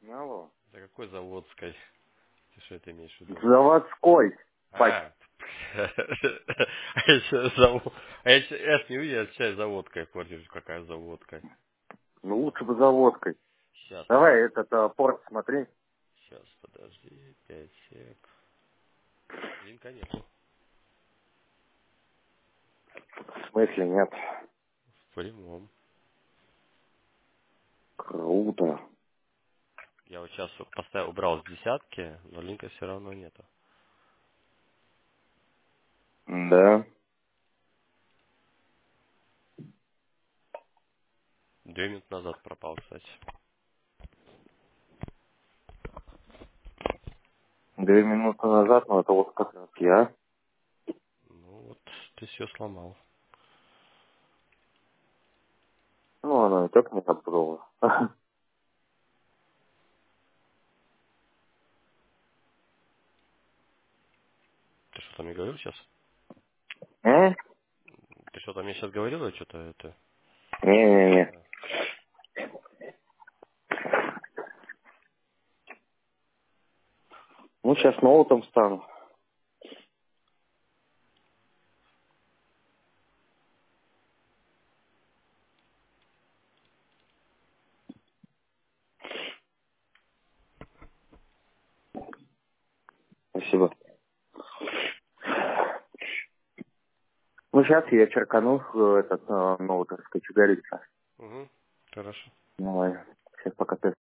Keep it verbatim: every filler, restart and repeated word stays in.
Алло. Да какой заводской? Ты что это имеешь в виду? Заводской. Пать. А, а я щас завод- а я щас- я ж не увидел, я сейчас заводкой понял, какая заводкой. Ну лучше бы заводской. Сейчас, Давай этот а, порт смотри. сейчас, подожди, пять сек. Линка нету. В смысле нет? В прямом. Круто. Я вот сейчас поставил, убрал с десятки, но линка все равно нету. Да. Две минуты назад пропал, кстати. Две минуты назад, ну это вот как раз я. Ну вот, ты все сломал. Ну оно и так не готово. Ты что-то мне говорил сейчас? Э? Ты что-то мне сейчас говорил, или что-то это? Не-не-не. А, Ну сейчас ноутом стану. Спасибо. Ну сейчас я черкану э, этот э, ноут, так сказать, горится. угу, хорошо. Давай. Сейчас пока ты